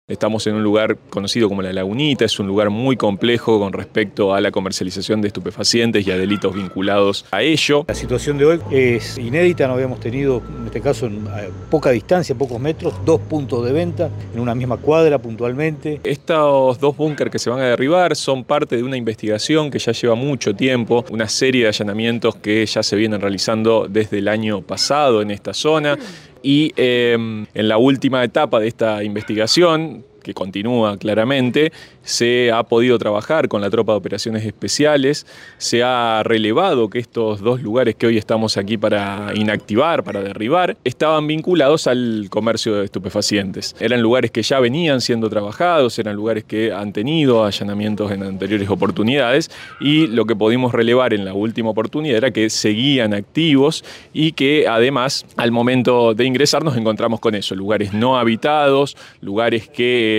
Estamos en un lugar conocido como La Lagunita, es un lugar muy complejo con respecto a la comercialización de estupefacientes y a delitos vinculados a ello. La situación de hoy es inédita, no habíamos tenido, en este caso, a poca distancia, pocos metros, 2 puntos de venta en una misma cuadra puntualmente. Estos 2 búnker que se van a derribar son parte de una investigación que ya lleva mucho tiempo, una serie de allanamientos que ya se vienen realizando desde el año pasado en esta zona. Y en la última etapa de esta investigación, que continúa claramente, se ha podido trabajar con la Tropa de Operaciones Especiales, se ha relevado que estos 2 lugares que hoy estamos aquí para inactivar, para derribar, estaban vinculados al comercio de estupefacientes. Eran lugares que ya venían siendo trabajados, eran lugares que han tenido allanamientos en anteriores oportunidades, y lo que pudimos relevar en la última oportunidad era que seguían activos y que además al momento de ingresar nos encontramos con eso, lugares no habitados, lugares que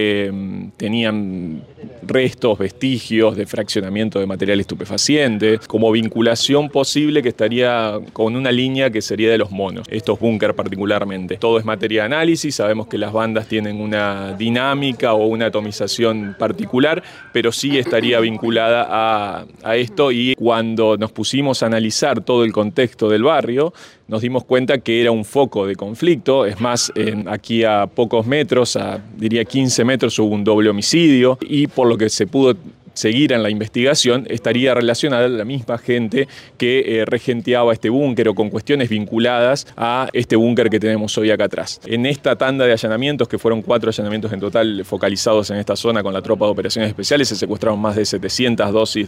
tenían restos, vestigios de fraccionamiento de material estupefaciente, como vinculación posible que estaría con una línea que sería de los monos, estos búnker particularmente. Todo es materia de análisis, sabemos que las bandas tienen una dinámica o una atomización particular, pero sí estaría vinculada a esto, y cuando nos pusimos a analizar todo el contexto del barrio, nos dimos cuenta que era un foco de conflicto. Es más, aquí a pocos metros, diría 15 metros, hubo un doble homicidio, y por lo que se pudo seguir en la investigación, estaría relacionada a la misma gente que regenteaba este búnker o con cuestiones vinculadas a este búnker que tenemos hoy acá atrás. En esta tanda de allanamientos, que fueron 4 allanamientos en total focalizados en esta zona con la Tropa de Operaciones Especiales, se secuestraron más de 700 dosis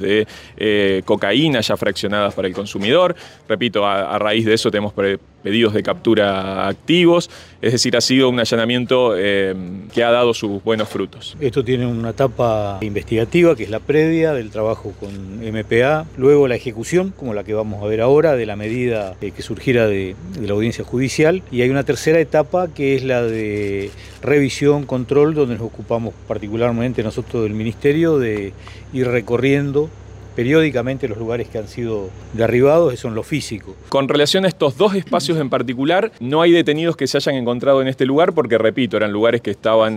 de cocaína ya fraccionadas para el consumidor. Repito, a raíz de eso tenemos pedidos de captura activos, es decir, ha sido un allanamiento que ha dado sus buenos frutos. Esto tiene una etapa investigativa, que es la previa del trabajo con MPA, luego la ejecución, como la que vamos a ver ahora, de la medida que surgiera de la audiencia judicial, y hay una tercera etapa que es la de revisión, control, donde nos ocupamos particularmente nosotros del Ministerio de ir recorriendo periódicamente los lugares que han sido derribados, eso en lo físico. Con relación a estos 2 espacios en particular, no hay detenidos que se hayan encontrado en este lugar porque, repito, eran lugares que estaban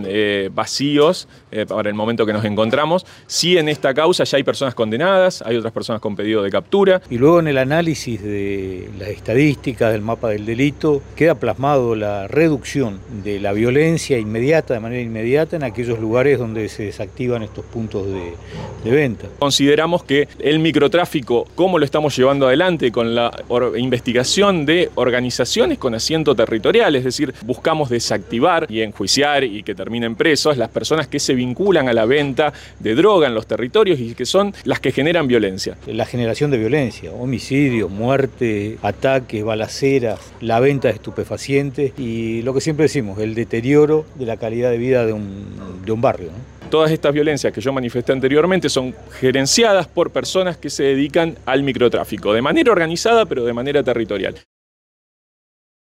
vacíos para el momento que nos encontramos. Sí, en esta causa ya hay personas condenadas, hay otras personas con pedido de captura. Y luego en el análisis de las estadísticas del mapa del delito, queda plasmado la reducción de la violencia inmediata, de manera inmediata, en aquellos lugares donde se desactivan estos puntos de venta. Consideramos que el microtráfico, cómo lo estamos llevando adelante con la investigación de organizaciones con asiento territorial, es decir, buscamos desactivar y enjuiciar y que terminen presos las personas que se vinculan a la venta de droga en los territorios y que son las que generan violencia. La generación de violencia, homicidios, muerte, ataques, balaceras, la venta de estupefacientes y lo que siempre decimos, el deterioro de la calidad de vida de un barrio, ¿no? Todas estas violencias que yo manifesté anteriormente son gerenciadas por personas que se dedican al microtráfico, de manera organizada pero de manera territorial.